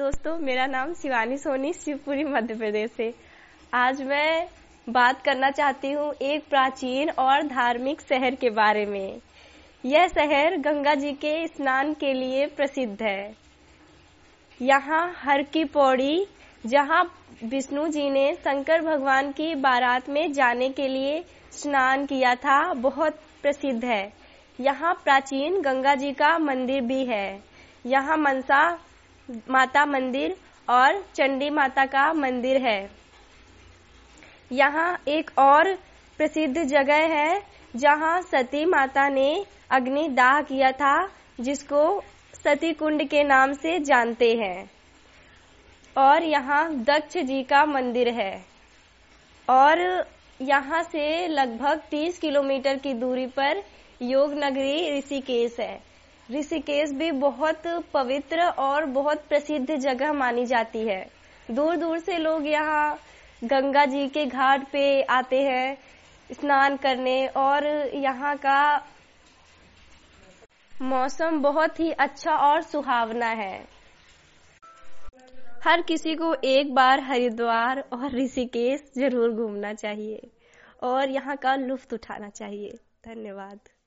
दोस्तों, मेरा नाम शिवानी सोनी, शिवपुरी मध्य प्रदेश से। आज मैं बात करना चाहती हूँ एक प्राचीन और धार्मिक शहर के बारे में। यह शहर गंगा जी के स्नान के लिए प्रसिद्ध है। यहाँ हर की पौड़ी, जहाँ विष्णु जी ने शंकर भगवान की बारात में जाने के लिए स्नान किया था, बहुत प्रसिद्ध है। यहाँ प्राचीन गंगा जी का मंदिर भी है। यहाँ मनसा माता मंदिर और चंडी माता का मंदिर है। यहाँ एक और प्रसिद्ध जगह है जहाँ सती माता ने अग्निदाह किया था, जिसको सती कुंड के नाम से जानते हैं। और यहाँ दक्ष जी का मंदिर है। और यहाँ से लगभग 30 किलोमीटर की दूरी पर योग नगरी ऋषिकेश है। ऋषिकेश भी बहुत पवित्र और बहुत प्रसिद्ध जगह मानी जाती है। दूर दूर से लोग यहाँ गंगा जी के घाट पे आते हैं स्नान करने, और यहाँ का मौसम बहुत ही अच्छा और सुहावना है। हर किसी को एक बार हरिद्वार और ऋषिकेश जरूर घूमना चाहिए और यहाँ का लुत्फ उठाना चाहिए। धन्यवाद।